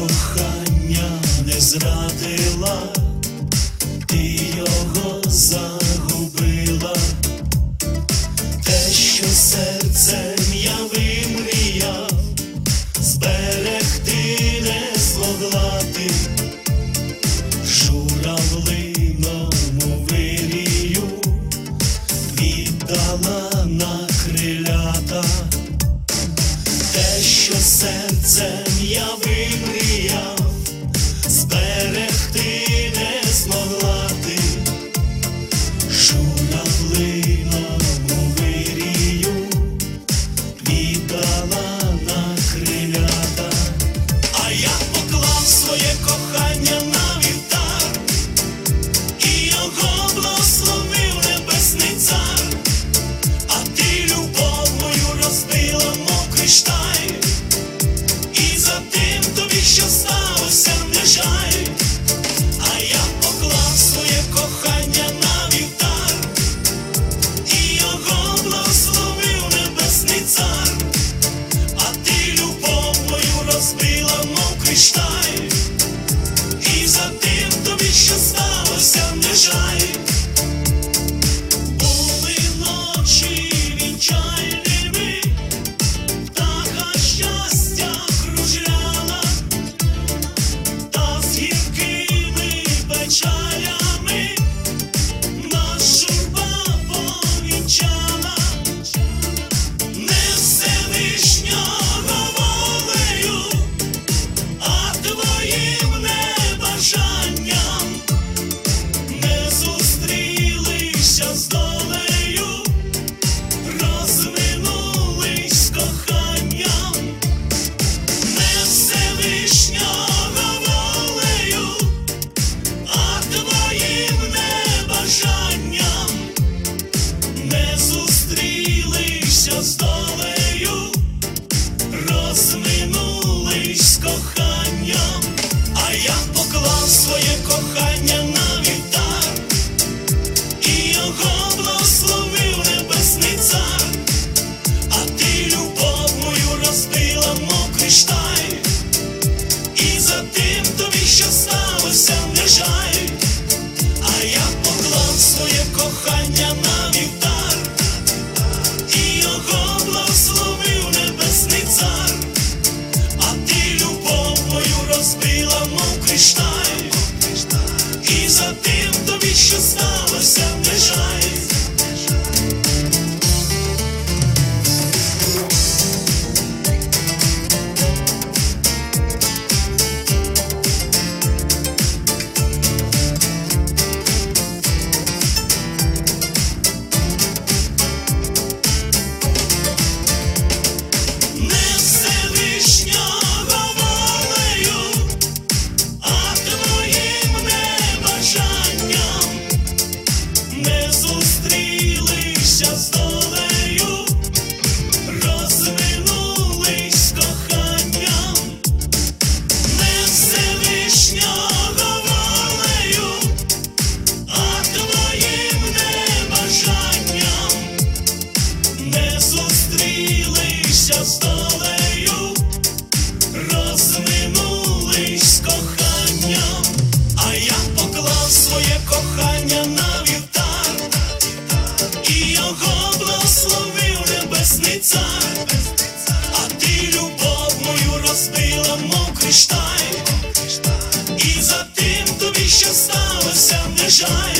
кохання не зрадила, ти його загубила, те, що серцем я вимріяв, зберегти не змогла ти, журавлиному вирію віддала на крилята, те, що серцем я вимріяв, зберегти не змогла ти, журавлиному вирію віддала на крилята. А я поклав своє кохання на вівтар, і його благословив небесний цар, а ти любов мою розбила, мов кришталь, і за тим тобі, що сталося, не жаль. А я поклав своє кохання на вівтар, і його благословив небесний цар, а ти любов мою розбила, мов кришталь, і за тим тобі, що сталося, не жаль. Були ночі вінчальними, птаха щастя кружляла, та з гіркими печалями нас журба повінчала. Не Всевишнього волею, а твоїм небажанням ми зустрілися з долею, розминулись коханням. Не Всевишнього волею, а твоїм небажанням ми зустрілися з долею, розминулись коханням. А я поклав своє кохання на вівтар, і його благословив небесний цар, а ти любов мою розбила, мов кришталь, і за тим тобі, що сталося, не жаль. А я поклав своє кохання на вівтар, і його благословив небесний цар, а ти любов мою розбила, мов кришталь, і за тим тобі, що сталося, не жаль. Не Всевишнього волею, а твоїм небажанням ми зустрілися з долею, розминулись коханням. Не Всевишнього волею, а твоїм небажанням не зустрілися з долею, розминулись коханням. А я поклав своє кохання на вівтар, і його благословив небесний цар, а ти любов мою розбила, мов кришталь, і за тим тобі, що сталося, не жаль.